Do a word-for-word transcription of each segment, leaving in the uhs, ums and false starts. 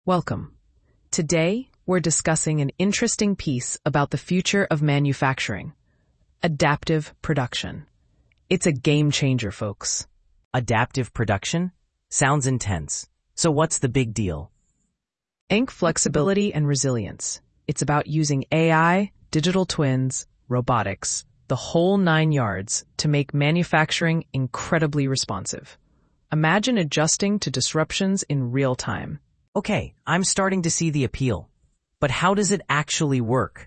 Welcome. Today, we're discussing an interesting piece about the future of manufacturing, adaptive production. It's a game changer, folks. Adaptive production? Sounds intense. So what's the big deal? Ink flexibility and resilience. It's about using A I, digital twins, robotics, the whole nine yards to make manufacturing incredibly responsive. Imagine adjusting to disruptions in real time. Okay, I'm starting to see the appeal. But how does it actually work?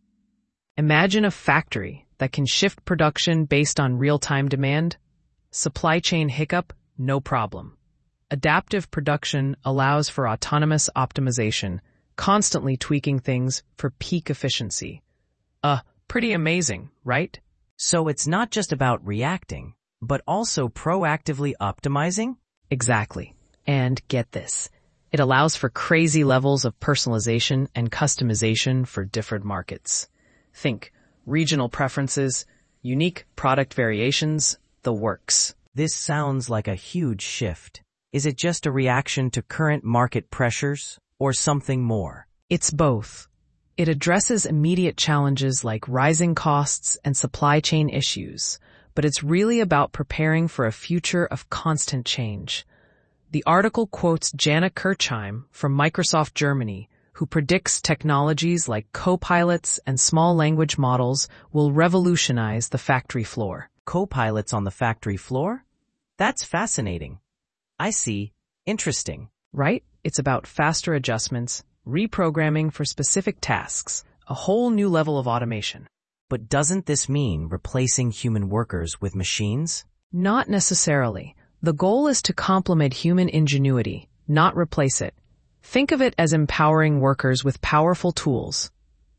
Imagine a factory that can shift production based on real-time demand. Supply chain hiccup, no problem. Adaptive production allows for autonomous optimization, constantly tweaking things for peak efficiency. Uh, pretty amazing, right? So it's not just about reacting, but also proactively optimizing? Exactly. And get this. It allows for crazy levels of personalization and customization for different markets. Think regional preferences, unique product variations, the works. This sounds like a huge shift. Is it just a reaction to current market pressures or something more? It's both. It addresses immediate challenges like rising costs and supply chain issues, but it's really about preparing for a future of constant change. The article quotes Jana Kirchheim from Microsoft Germany, who predicts technologies like copilots and small language models will revolutionize the factory floor. Copilots on the factory floor? That's fascinating. I see. Interesting. Right? It's about faster adjustments, reprogramming for specific tasks, a whole new level of automation. But doesn't this mean replacing human workers with machines? Not necessarily. The goal is to complement human ingenuity, not replace it. Think of it as empowering workers with powerful tools.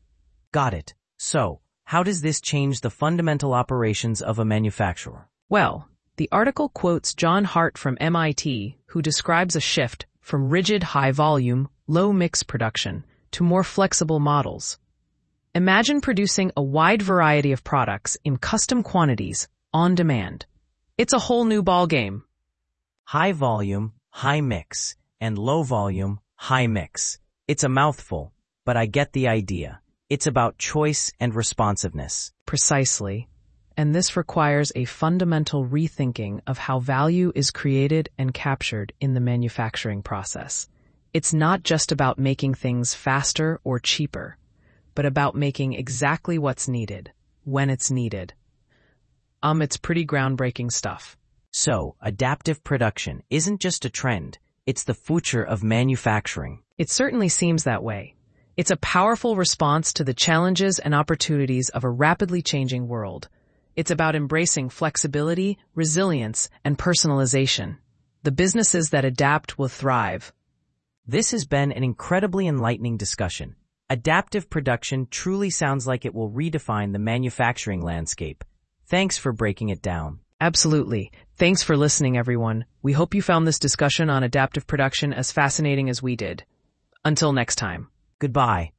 Got it. So, how does this change the fundamental operations of a manufacturer? Well, the article quotes John Hart from M I T, who describes a shift from rigid high-volume, low-mix production to more flexible models. Imagine producing a wide variety of products in custom quantities, on demand. It's a whole new ballgame. High volume, high mix, and low volume, high mix. It's a mouthful, but I get the idea. It's about choice and responsiveness. Precisely. And this requires a fundamental rethinking of how value is created and captured in the manufacturing process. It's not just about making things faster or cheaper, but about making exactly what's needed, when it's needed. Um, it's pretty groundbreaking stuff. So, adaptive production isn't just a trend, it's the future of manufacturing. It certainly seems that way. It's a powerful response to the challenges and opportunities of a rapidly changing world. It's about embracing flexibility, resilience, and personalization. The businesses that adapt will thrive. This has been an incredibly enlightening discussion. Adaptive production truly sounds like it will redefine the manufacturing landscape. Thanks for breaking it down. Absolutely. Thanks for listening, everyone. We hope you found this discussion on adaptive production as fascinating as we did. Until next time. Goodbye.